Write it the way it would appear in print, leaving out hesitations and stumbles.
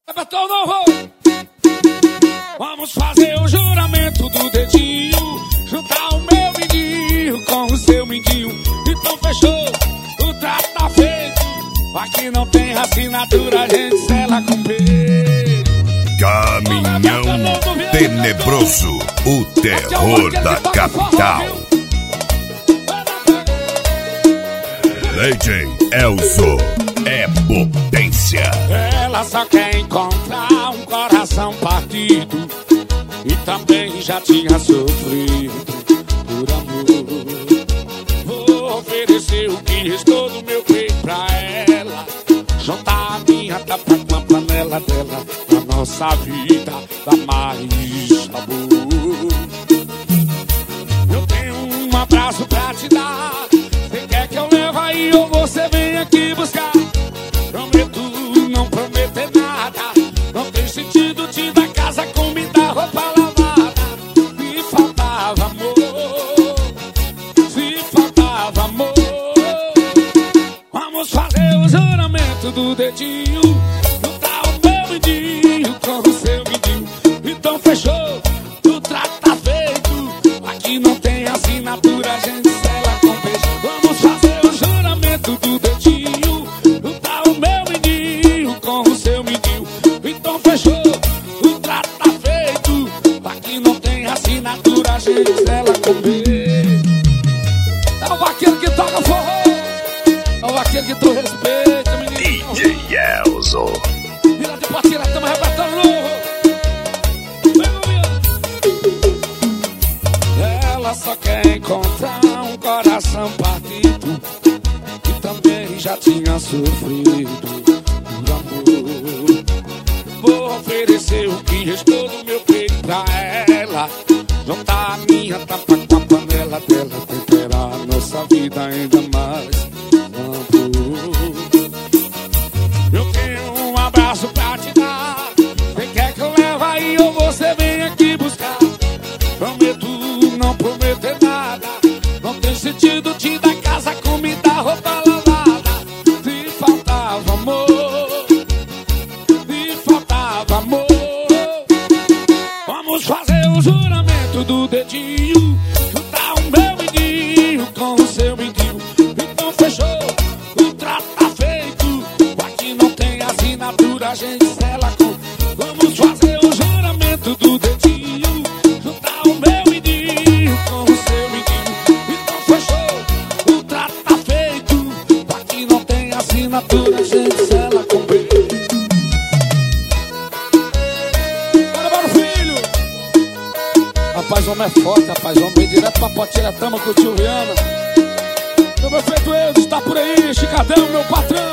Vamos fazer o juramento do dedinho, juntar o meu mindinho com o seu mindinho. Então fechou, o trato tá feito. Aqui não tem assinatura, a gente sela com beijo. Caminhão Tenebroso, o terror da capital. DJ Elzo é potência. Ela só quer encontrar um coração partido e também já tinha sofrido por amor. Vou oferecer o que restou do meu peito pra ela, juntar a minha tapa com a panela dela, pra nossa vida dar mais sabor. Eu tenho um abraço pra te dar. Você quer que eu leve aí ou você vem aqui buscar? Prometo não prometer nada. Não tem sentido te dar casa, comida, roupa lavada. Se faltava amor, se faltava amor. Vamos fazer o juramento do dedinho, juntar o meu mindinho com o seu mindinho. Então fechou, o trato tá feito. Aqui não tem assinatura, a gente sela com beijo. Vamos fazer o juramento do dedinho, juntar o meu mindinho com o seu mindinho. Então fechou, o trato tá feito. Aqui não tem assinatura, a gente sela com beijo. É o vaqueiro que toca forró, é o vaqueiro que tu respeita, menino. DJ Elzo. Vira de Potira, tamo arrebatando novo. Ela só quer encontrar um coração partido e também já tinha sofrido por amor. Vou oferecer o que restou do meu peito pra ela, juntar a minha tapa com a panela dela, temperar a nossa vida ainda mais amor. Eu tenho um abraço pra te dar. Você quer que eu leve aí ou você vem aqui buscar? Prometo não prometer nada. Não tem sentido te dar casa, comida, roupa lavada. Se faltava amor, se faltava amor. Vamos fazer o juramento do dedinho, juntar o meu mindinho com o seu mindinho. Então fechou, o trato tá feito. Aqui não tem assinatura, a gente sela com. Vamos fazer o juramento do dedinho, juntar o meu mindinho com o seu mindinho. Então fechou, o trato tá feito. Aqui não tem assinatura, a gente sela com beijo. Bora, filho! Rapaz, homem é forte, rapaz. Homem vem direto pra Potiretama com o tio Viana. Meu prefeito Eudes tá por aí, Chicadão, meu patrão.